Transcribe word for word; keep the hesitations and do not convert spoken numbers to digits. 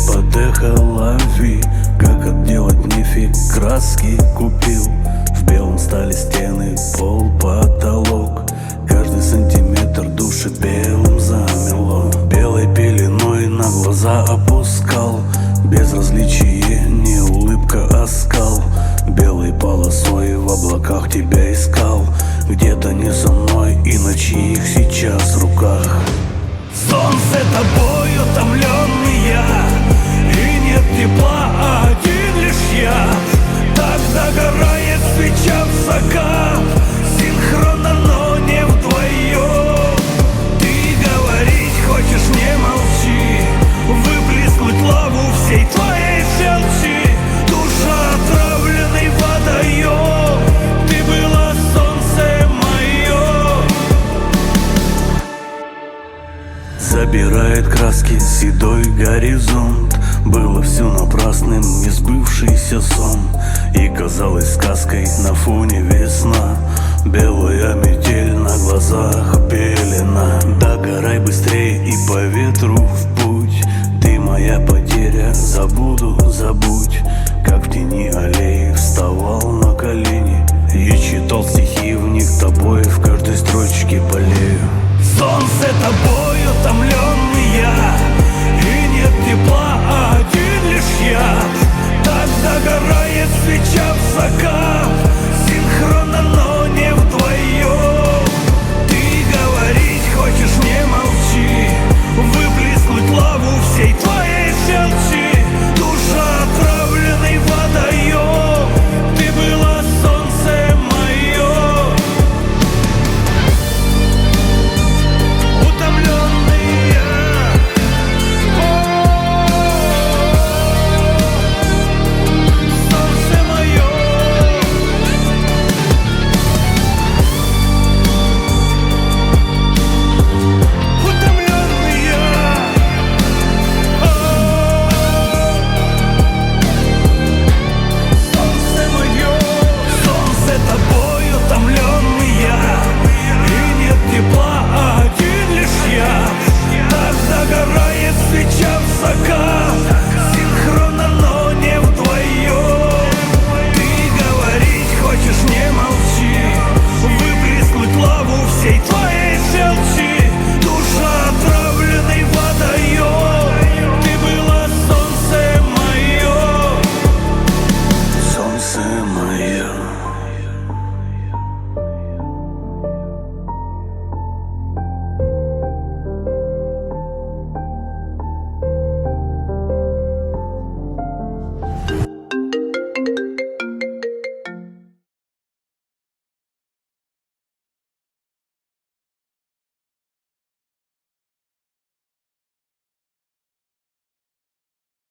под эхо лови. Как отделать нефиг, краски купил. В белом стали стены, пол, потолок. Каждый сантиметр души белым замело. Белой пеленой на глаза опускал. Безразличие, не улыбка, а скал. Белой полосой в облаках тебя искал. Где-то не со мной, и на чьих сейчас руках. Солнце тобой утомленный я, и нет тепла, а один лишь я. Так догорает свеча в закат, синхронно, но не вдвоем. Ты говорить хочешь, не молчи, выплеснуть лаву всей твоей желчи. Душа отравленный водоем, ты была солнце мое. Забирает краски седой горизонт. Было все напрасным, не сбывшийся сон. И казалось сказкой на фоне весна. Белая метель на глазах пелена. Догорай быстрее и по ветру в путь. Ты моя потеря, забуду